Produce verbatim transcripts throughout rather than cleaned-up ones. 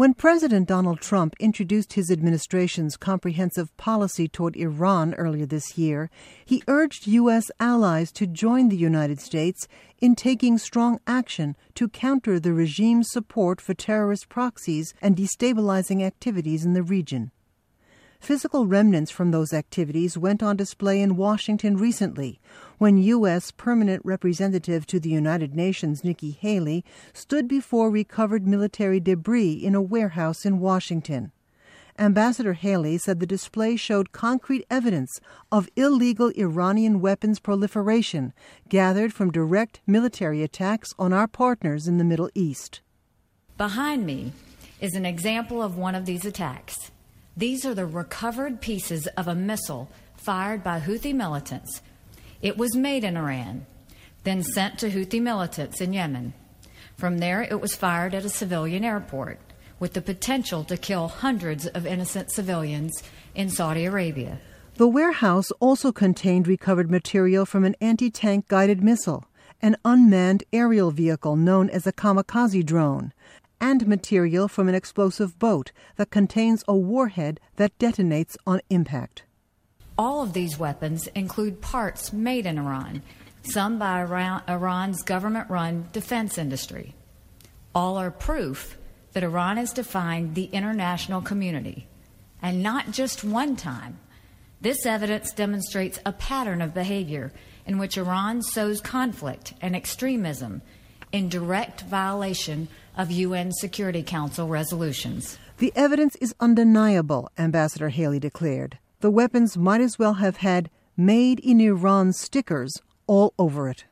When President Donald Trump introduced his administration's comprehensive policy toward Iran earlier this year, he urged U S allies to join the United States in taking strong action to counter the regime's support for terrorist proxies and destabilizing activities in the region. Physical remnants from those activities went on display in Washington recently, when U S Permanent Representative to the United Nations Nikki Haley stood before recovered military debris in a warehouse in Washington. Ambassador Haley said the display showed concrete evidence of illegal Iranian weapons proliferation gathered from direct military attacks on our partners in the Middle East. Behind me is an example of one of these attacks. These are the recovered pieces of a missile fired by Houthi militants. It was made in Iran, then sent to Houthi militants in Yemen. From there, it was fired at a civilian airport, with the potential to kill hundreds of innocent civilians in Saudi Arabia. The warehouse also contained recovered material from an anti-tank guided missile, an unmanned aerial vehicle known as a kamikaze drone, and material from an explosive boat that contains a warhead that detonates on impact. All of these weapons include parts made in Iran, some by Iran's government-run defense industry. All are proof that Iran is defying the international community, and not just one time. This evidence demonstrates a pattern of behavior in which Iran sows conflict and extremism in direct violation of U N Security Council resolutions. The evidence is undeniable, Ambassador Haley declared. The weapons might as well have had "Made in Iran" stickers all over it.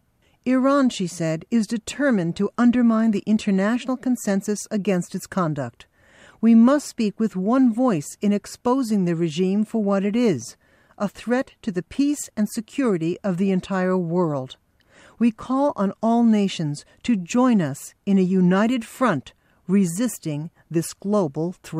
Iran, she said, is determined to undermine the international consensus against its conduct. We must speak with one voice in exposing the regime for what it is, a threat to the peace and security of the entire world. We call on all nations to join us in a united front resisting this global threat.